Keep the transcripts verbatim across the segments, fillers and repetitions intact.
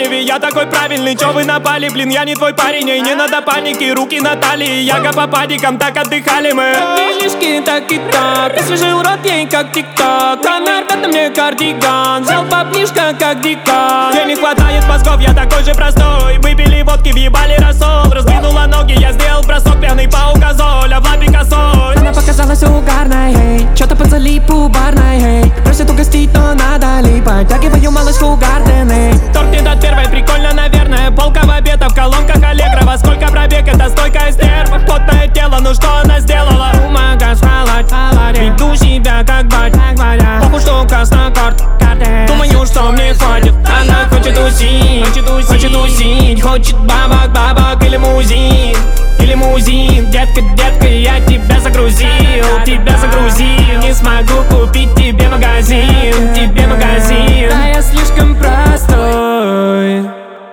Оливии. Я такой правильный, чё вы напали, блин, я не твой парень. И не надо паники, руки на талии. Яга по падикам, так отдыхали мы. Делишки так и так, освежил рот ей как тик-так. Она рвет на мне кардиган, взял поплишка как дикан. Денег хватает мозгов, я такой же простой. Выпили водки, въебали рассол. Раздвинула ноги, я сделал бросок. Пьяный паук-азоль, а Влад Пикассо. Она показалась угарной, эй, чё-то под залипу барной, эй. Просит угостить, но надо ли подтягиваю малышку Гарден, эй. Торт не тот первый, прикольно, наверное. Полка в обед, в колонках Аллегрова. Сколько пробег, это стойкая стерва. Потное тело, ну что она сделала? Умага, свалать, веду себя как бать, похуй, что краснокарт. Думаю, что мне хватит. Она хочет усить, хочет усить. Хочет бабок, бабок и лимузин, и лимузин. Детка, детка, я тебя загрузил, тебя загрузил. Не смогу купить тебе магазин, тебе магазин. Да я слишком простой.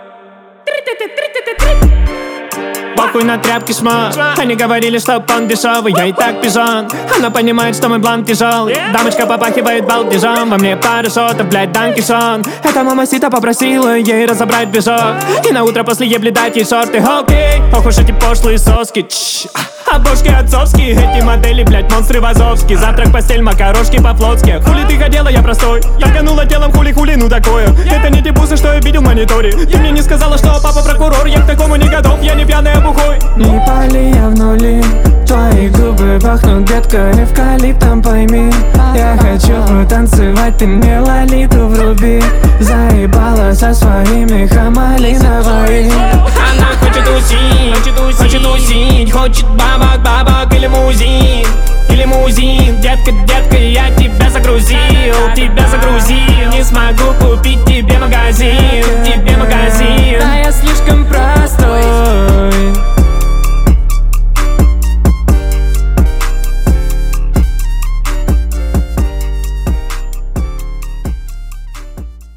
Похуй на тряпки шма. Они говорили, что он дешевый, я и так пижон. Она понимает, что мой бланк тяжелый. Дамочка попахивает балдежом. Во мне пара шотов, блядь, данкишон. Эта мамасита попросила ей разобрать бежок. И на утро после ебли дать ей шорты. Окей, ох уж эти пошлые соски. Чш. А бошки отцовские, эти модели, блядь, монстры вазовские. Завтрак, постель, макарошки по-флотски. Хули ты хотела, я простой. Торганула телом, хули-хули, ну такое. Это не те бусы, что я видел в мониторе. Ты мне не сказала, что папа прокурор. Я к такому не готов, я не пьяный, а бухой. Не пали, я в нули. Твои губы пахнут, детка, эвкалиптом, пойми. Я хочу потанцевать, ты мне лолиту вруби. Заебала со своими хамалиновой. Она хочет усить, хочет усить, хочет усить. Хочет бабок, бабок и лимузин, и лимузин. Детка, детка,